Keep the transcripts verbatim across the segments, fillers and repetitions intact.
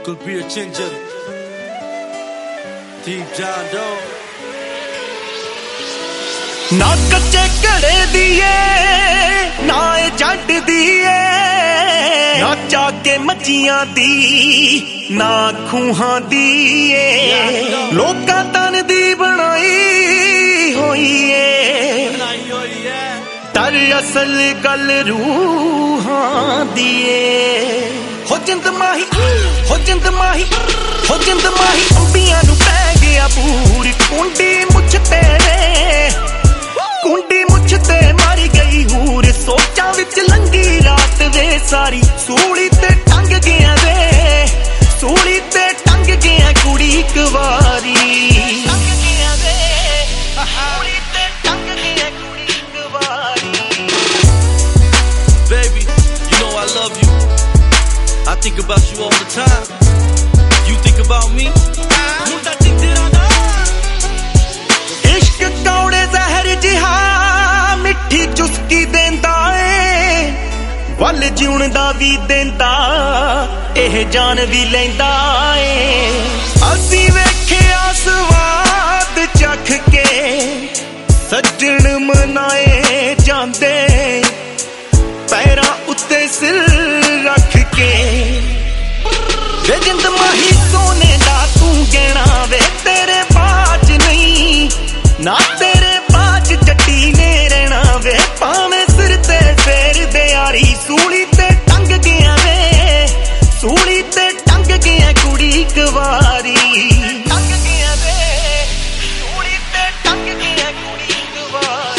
Could be a ginger, deep John Doe. ना कच्चे घड़े दिए ना जट दिए ना जाके मच्छियां दी ना खूहां दिए लोकां तन दी बनाई होई है तर असल गल रूहां दिए हो जिंद माही हो जिंद माही हो जिंद माही अंबियां नू पै गया पूरी कुंडी मुछ तेरे कुंडी मुछ ते मारी गई हूर सोचा विच लंगी रात वे सारी सूली ते टंग गया वे सूली ते टंग गया कुड़ी एक वारी टंग गया वे सूली ते टंग गया कुड़ी एक वारी Baby, you know I love you. I think about you all the time. You think about me? मुंडा चिंजरा दा इश्क कौड़े जहर जिहा मिठी चुस्की देंदा ए वल जीउण दा वी देंदा एह जान वी लैंदा ए असीं वेखिया स्वाद चख के सज्जण मनाए जांदे पैरां उत्ते सिर रख के वे जिंद माही सोने दा तू गहना वे तेरे बाज नहीं ना तेरे बाज जट्टी ने रहना वे भावें सिर ते फेर दे यारी सूली ते टंग गया वे सूली ते टंग गया कुड़ी एक वारी टंग गया वे सूली ते टंग गया कुड़ी एक वारी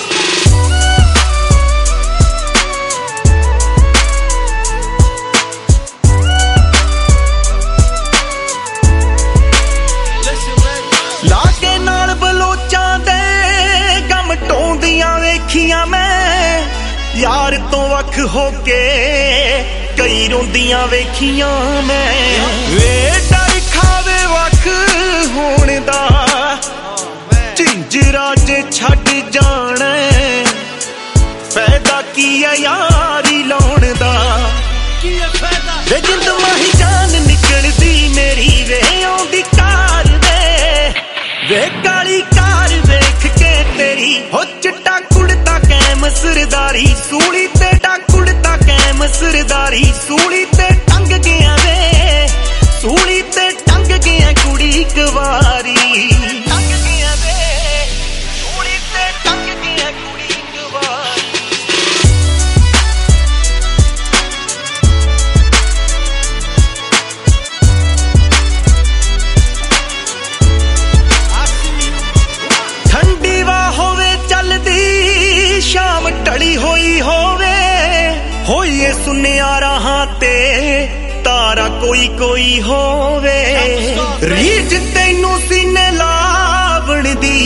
Listen, baby. लागे नाल बलोचां दे गम टोंदियां वेखियां मैं यार तो वख होके कई रोंदियां वेखियां मैं वे डर खावे वख होण दा झिंजरा जे छड्ड जाना फायदा की है यारी लाउण दा वे जिंद माही जान निकलदी मेरी वे आउंदी कार दे वे काली कार वेख के तेरी हो चिट्टा कुड़ता कैम सरदारी सूली ते कुड़ता कैम सरदारी सूली ते टंग गया वे सूली ते टंग गया कुड़ी एक वारी टंग गया वे सूली ते टंग गया कुड़ी एक वारी ठंडी वा होवे चलदी शाम टली होई होवे होइए सुनिया राहां ते तारा कोई कोई होवे रीझ तैनू सीने लावण दी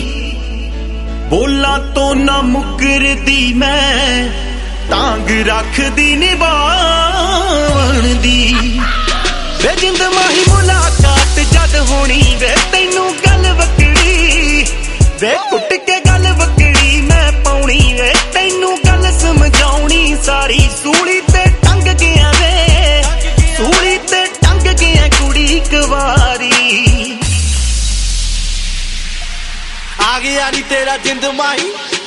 बोला तो ना मुकरदी मैं तांग रखदी निभावण दी वे जिंद माही मुलाकात जद होनी वे तैनू गल वकड़ी वे कुट के गल वकड़ी मैं पाउनी वे तैनू गल समझाउणी सारी सूली ते टंग गया वे सूली ते टंग गया कुड़ी एक वारी आ गया नी तेरा जिंद माही